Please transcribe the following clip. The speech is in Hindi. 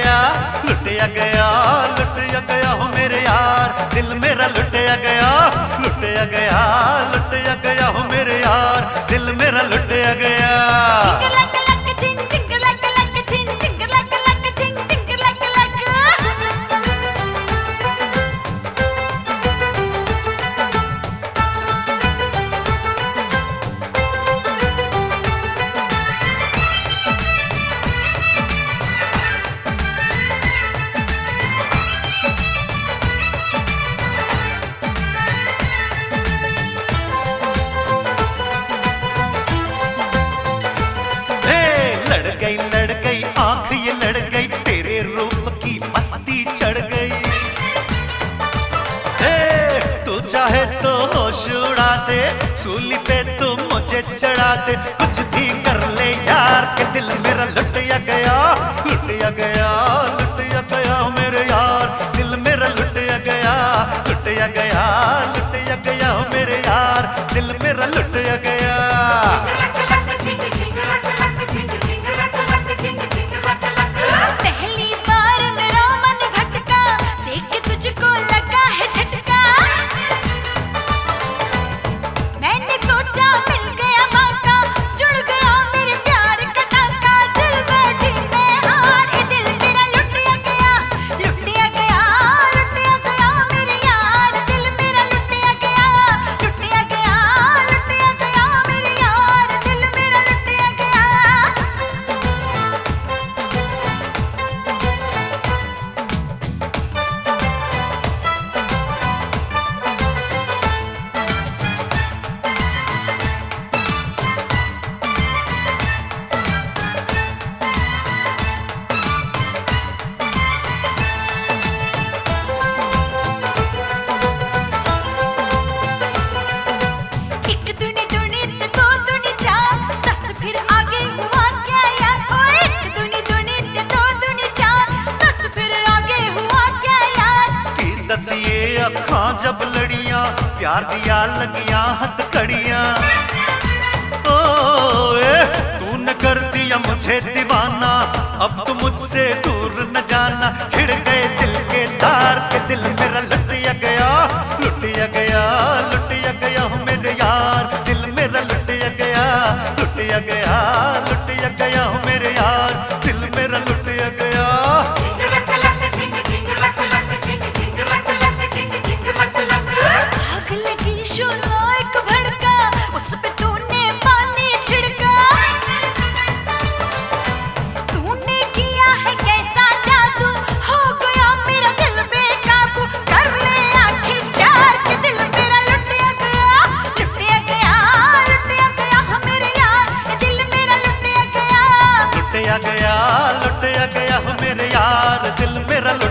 गया, लुटिया गया, लुटिया गया हो मेरे यार, दिल मेरा लुटिया गया, लुटिया गया, लुटिया गया हो मेरे यार, दिल मेरा लुटिया गया। लड़ गई आंख ये लड़ गई, तेरे रूप की मस्ती चढ़ गई। तू चाहे तो होश उड़ा दे, सूली पे तू मुझे चढ़ा दे, कुछ भी कर ले यार के दिल मेरा लुटिया गया, लुटिया गया, लुटिया गया मेरे यार, दिल मेरा लुटिया गया, लुटिया गया, लुटिया गया मेरे यार, दिल मेरा लुटिया गया। पहली बार मेरा मन भटका, देख के तुझको लगा है झटका, मैंने सोचा मिल गया मौका, जुड़ गया मेरे प्यार का टांका, दिल बैठी मैं हार, ये दिल मेरा लुटिया गया, लुटिया गया, लुटिया गया मेरे यार, दिल मेरा लुटिया गया, लुटिया गया, लुटिया गया मेरे यार, दिल मेरा लुटिया गया। अखां जब लड़ियां, प्यार दिया लगियां हथकड़ियां, तूने कर दिया मुझे दीवाना, अब तो मुझसे दूर न जाना, छिड़ गए दिल के तार के दिल मेरा लुटिया गया, लुटिया गया, लुटिया गया मेरे यार, दिल मेरा लुटिया गया, लुटिया गया, लुटिया गया मेरे यार, दिल मेरा लुटिया गया। आग लगी शोला एक भड़का, उस पे तूने पानी छिड़का, तूने किया है कैसा जादू, हो गया मेरा दिल बेकाबू, कर ले आखिर चार के दिल मेरा लुटिया गया, लुटिया गया, लुटिया गया मेरे यार, दिल मेरा लुटिया गया, लुटिया गया, लुटिया गया मेरे यार, दिल मेरा